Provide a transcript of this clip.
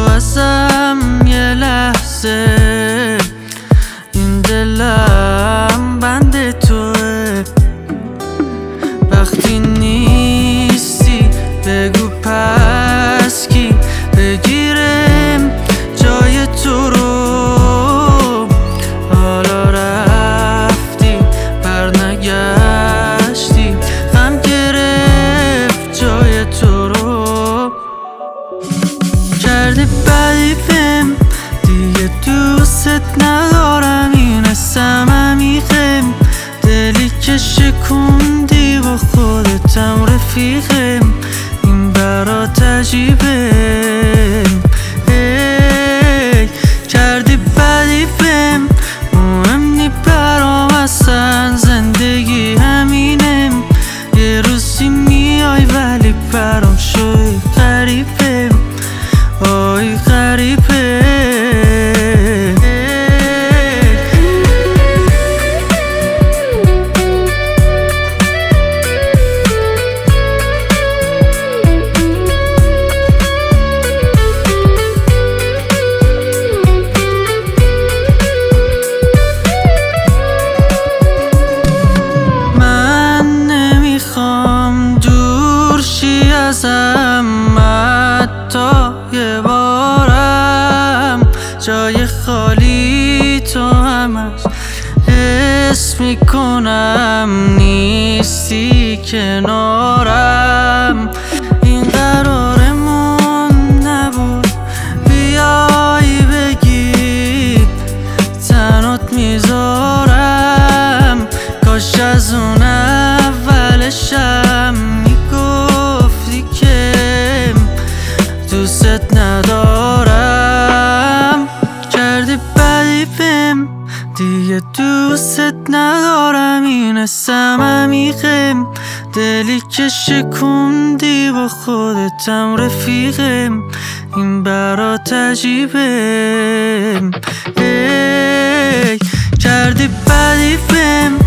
ازم یه لحظه، این دلم بند توه. وقتی نیستی بگو پس کی بگیرم جای تو رو. حالا رفتی برنگشتی، غم گرفت جای تو رو. کردی بدی بهم، دیگه دوست ندارم، این حسم عمیقه. دلی که شکوندی با خودتم رفیقم، این برات عجیبه. کردی بدی بهم، مهم نی برام اصلا، زندگی همینم. یه روزی میای ولی برام شوی غریبه، آی غریبه. حتی یه بارم جای خالی تو همش حس میکنم، نیستی کنارم. این قرارمون نبود بیایی بگی تنات میذارم. کاش از اون اولشم دوست ندارم. کردی بدی بهم، دیگه دوست ندارم، این حسم عمیقه. دلی که شکوندی با خودتم رفیقم، این برات عجیبه. کردی بدی بهم،